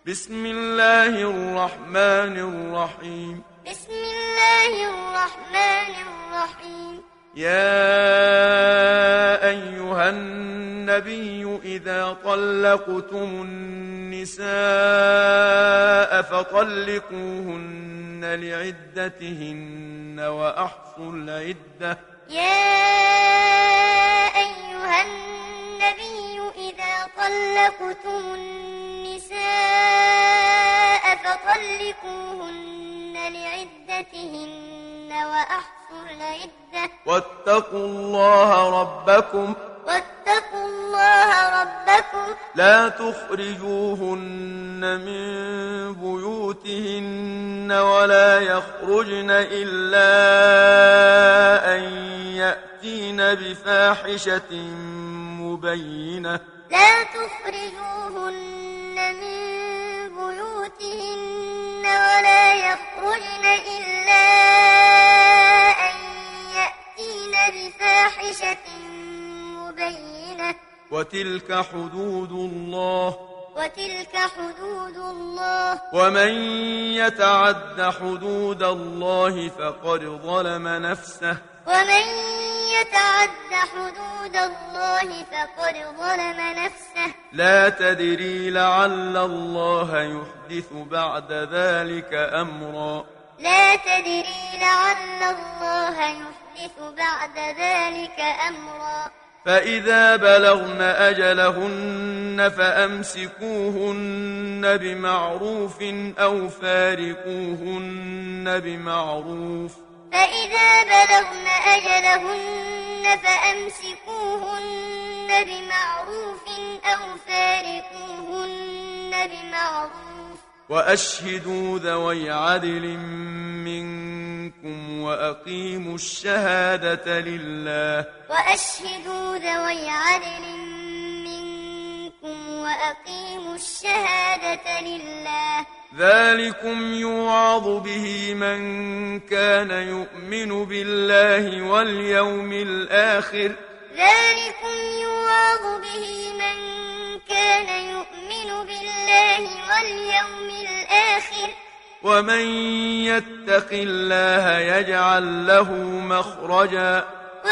بسم الله الرحمن الرحيم. بسم الله الرحمن الرحيم. يا أيها النبي إذا طلقتم النساء فطلقوهن لعدتهن وأحصوا العدة. يا أيها النبي إذا طلقتم النساء فطلقوهن لعدتهن وأحصوا العدة. واتقوا الله ربكم لا تخرجوهن من بيوتهن ولا يخرجن إلا أن يأتين بفاحشة مبينة. لا تخرجوهن من بيوتهن ولا يخرجن إلا أن يأتين بفاحشة مبينة. وتلك حدود الله ومن يتعد حدود الله فقد ظلم نفسه. لا تدري لعل الله يحدث بعد ذلك أمرا. فإذا بلغن أجلهن فأمسكوهن بمعروف أو فارقوهن بمعروف. وأشهدوا ذوي عدل منكم وأقيموا الشهادة لله. ذلكم يوعظ به من كان يؤمن بالله واليوم الآخر. ومن يتق الله يجعل له مخرجا.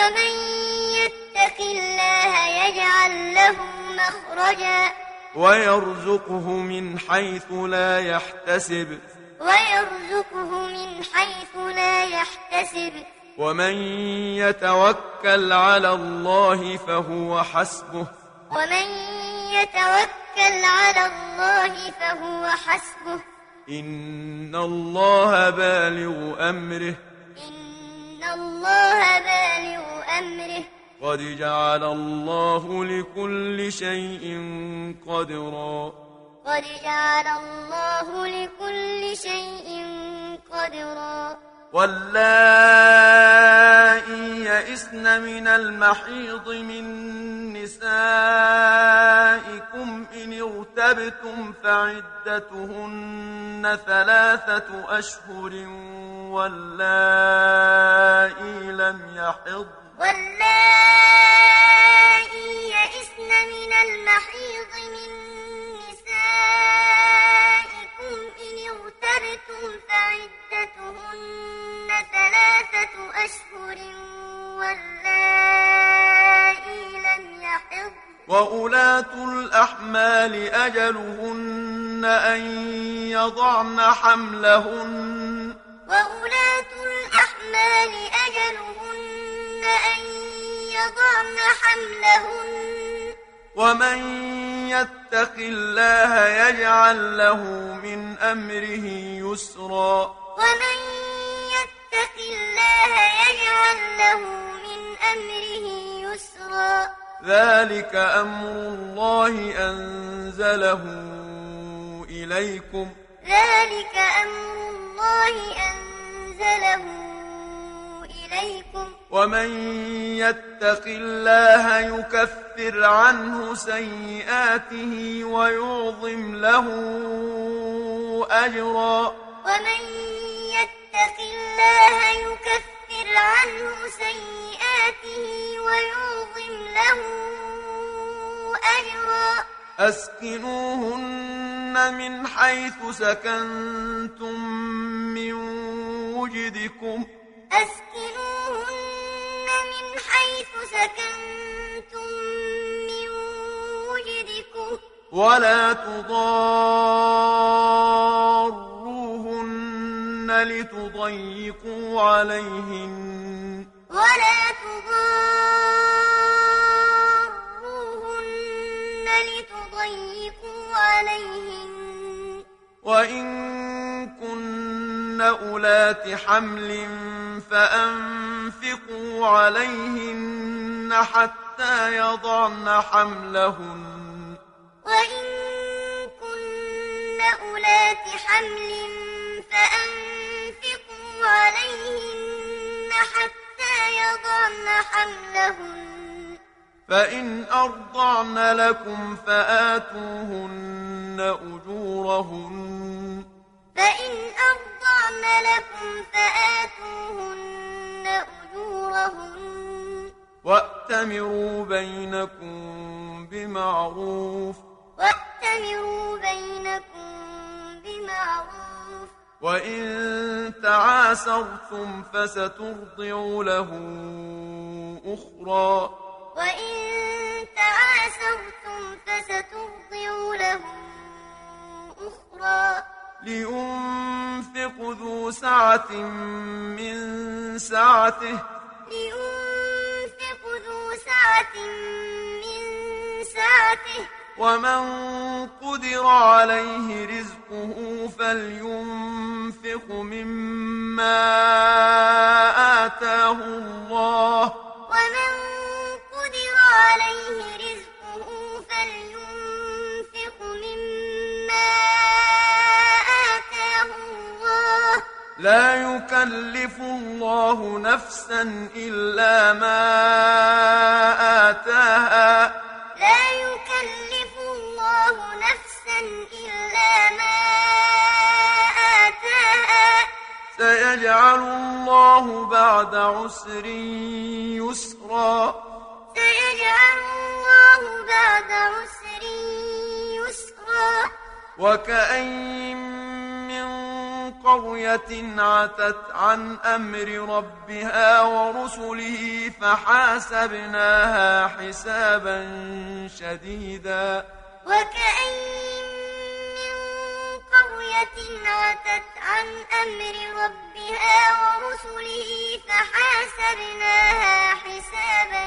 ويرزقه من حيث لا يحتسب. ومن يتوكل على الله فهو حسبه. إن الله بالغ أمره. قد جعل الله لكل شيء قدرا. واللائي يئسن من المحيض من نسائكم إن ارتبتم فعدتهن 3 أشهر واللائي لم يحضن وأولاة الأحمال أجلهن أن يضعن حملهن. ومن يتق الله يجعل له من أمره يسرا. ذلك أمر الله أنزله إليكم. ومن يتق الله يكفر عنه سيئاته ويعظم له أجرا. أسكنوهن من حيث سكنتم من وجدكم أسكنوهن من حيث سكنتم من وجدكم ولا تضاروهن لتضيقوا عليهن ولا تضاروهن لتضيقوا عليهن وإن كن أولات حمل فأنفقوا عليهن حتى يضعن حملهن وإن كن أولات حمل فأنفقوا عليهن حتى يضعن حملهن فإن أرضعن لكم فآتوهن أجورهن فإن أرضعن لكم فآتوهن أجورهن وأتمروا بينكم بمعروف وأتمروا بينكم بمعروف وإن تعاسرتم فسترضع له أخرى وإن تعاسرتم فسترضع له أخرى لينفق ذو سعة من سعته لينفق ذو سعة من سعته ومن قدر عليه رزقه فلينفق مما آتاه الله ومن قدر عليه رزقه فلينفق مما آتاه الله لا يكلف الله نفسا إلا ما آتاها لا يكلف الله نفسا إلا ما آتاها سيجعل الله بعد عسر يسرا سيجعل الله بعد عسر يسرا وكأين من قرية عتت عن أمر ربها ورسله فحاسبناها حسابا شديدا وكأين من قرية عتت عن أمر ربها ورسله فحاسبناها حسابا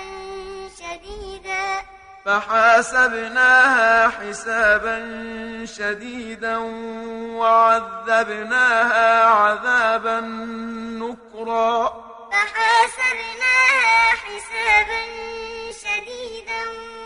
شديدا وعذبناها عذابا نكرا فحاسبناها حسابا شديدا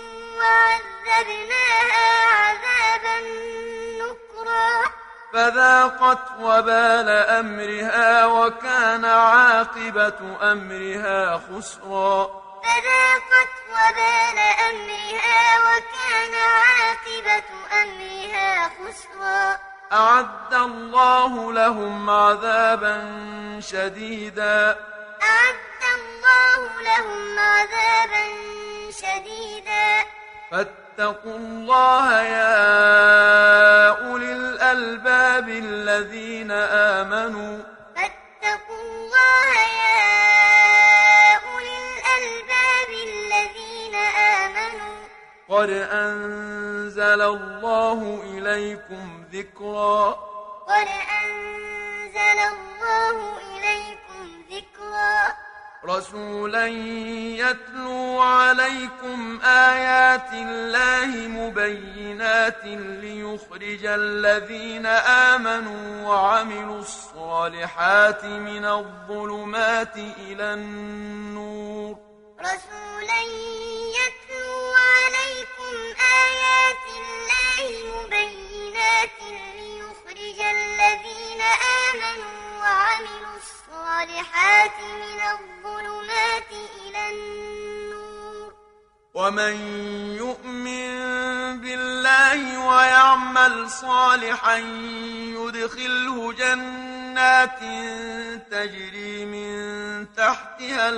وعذبناها عذابا نكرا فذاقت وبال أمرها وكان عاقبة أمرها خسرا فذاقت وبال أمرها وكان عاقبة أمرها خسرا أعد الله لهم عذابا شديدا أعد الله لهم عذابا شديدا فاتقوا الله يا أولي الألباب الذين آمنوا فاتقوا الله يا أولي الألباب الذين آمنوا قد أنزل الله إليكم ذكرا قد أنزل الله إليكم ذكرا رسولا يتلو عليكم آيات الله مبينات ليخرج الذين آمنوا وعملوا الصالحات من الظلمات إلى النور رسولا يتلو عليكم آيات الله مبينات ليخرج الذين آمنوا وعملوا الصالحات من الظلمات إلى النور ومن يؤمن بالله ويعمل صالحا يدخله جنات تجري من تحتها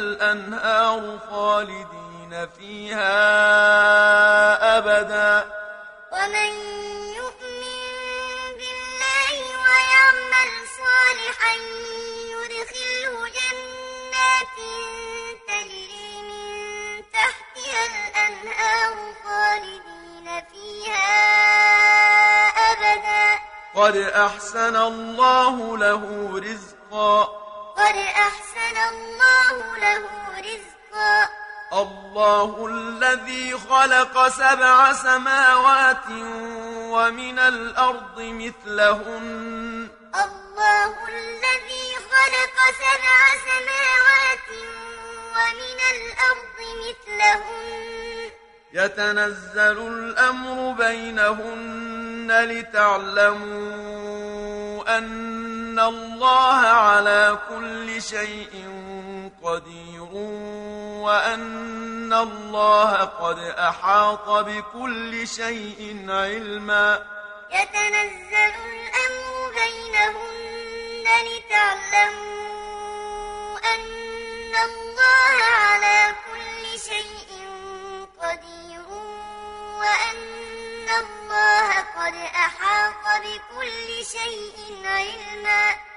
الأنهار خالدين فيها أبدا ومن يؤمن بالله ويعمل صالحا يدخله جنات تجري من تحتها الأنهار خالدين فيها أبدا قد أحسن الله له رزقا قد أحسن الله له رزقا الله الذي خلق 7 سماوات ومن الأرض مثلهن الله الذي خلق 7 سماوات ومن الأرض مثلهن يتنزل الأمر بينهن لتعلموا أن الله على كل شيء قدير وأن الله قد أحاط بكل شيء علما يتنزل الأمر بينهن لتعلموا أن الله على كل شيء قدير وأن الله قد أحاط بكل شيء علما